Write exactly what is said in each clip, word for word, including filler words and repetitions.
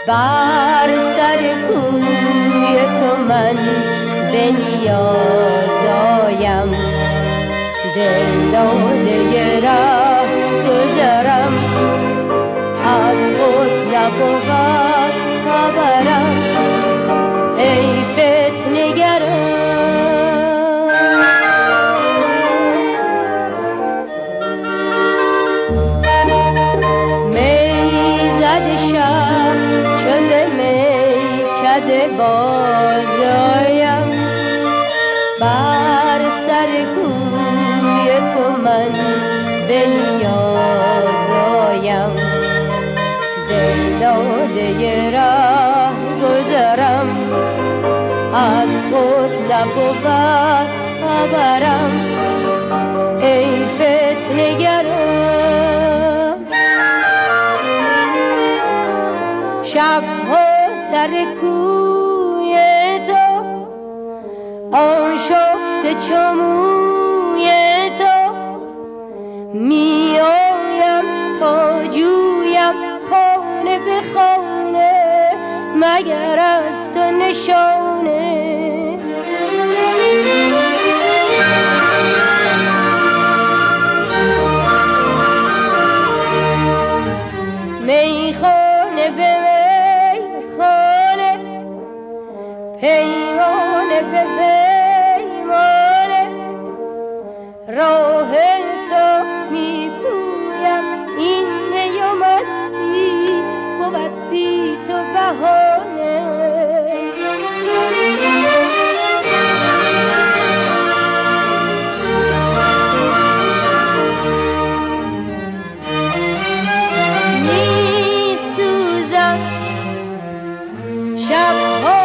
بر سر کوی تو من به نیاز آیم، دل داده ره گذرم، از خود نبود خبرم، ای فتنه‌گرم. باز آیم، بر سر کوی تو من به نیاز آیم، دل داده ره گذرم، از خود نبود خبرم، ای فتنه‌گرم. شبها سر کوی تو آشفته چو موی تو، می آیم تا جویم خانه به خانه، مگر از تو نشانه. میخانه به پیمانه به پیمانه، راه تو می پویم، این می و مستی بود بی تو بهانه. می سوزم شبها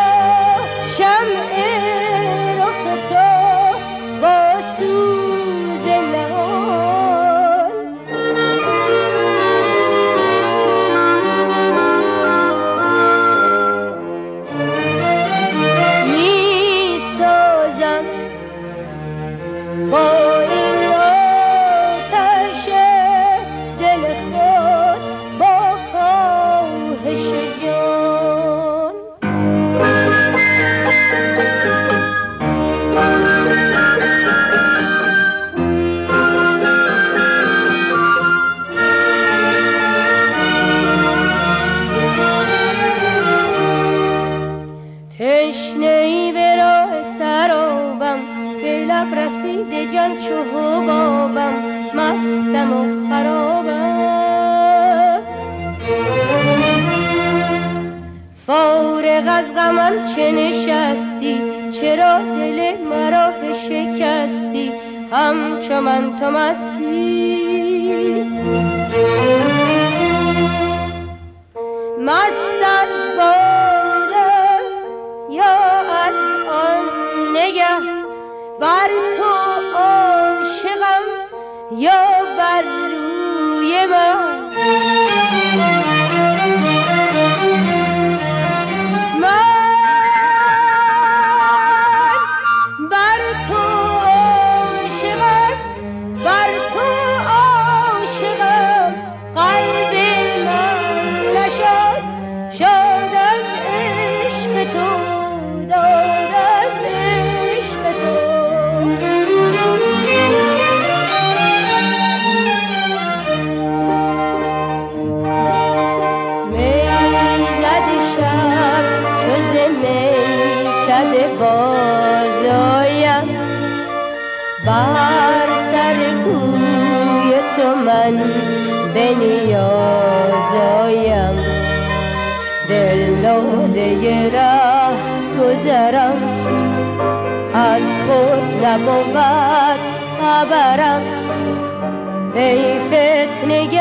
تشنه‌ای به راه سرابم، به لب رسیده جان چو حبابم، مستم و خرابم. فارغ از غمم چه نشستی، چرا دل مرا بشکستی، همچو من تو مستی. مست از باده یا از آن نگه، بر تو عاشقم یا بر روی من. باز آیم، بر سر کوی تو من به نیاز آیم، دل داده ره گذرم، از خود نبود خبرم، ای فتنه